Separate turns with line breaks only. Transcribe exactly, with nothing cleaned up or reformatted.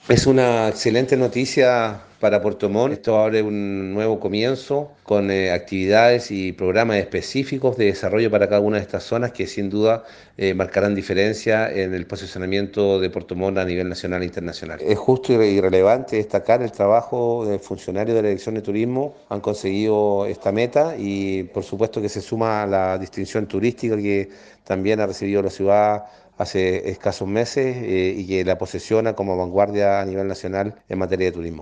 Es una excelente noticia para Puerto Montt. Esto abre un nuevo comienzo con eh, actividades y programas específicos de desarrollo para cada una de estas zonas que sin duda eh, marcarán diferencia en el posicionamiento de Puerto Montt a nivel nacional e internacional. Es justo y re- y relevante destacar el trabajo de funcionarios de la Dirección de Turismo. Han conseguido esta meta y por supuesto que se suma a la distinción turística que también ha recibido la ciudad hace escasos meses eh, y que la posesiona como vanguardia a nivel nacional en materia de turismo.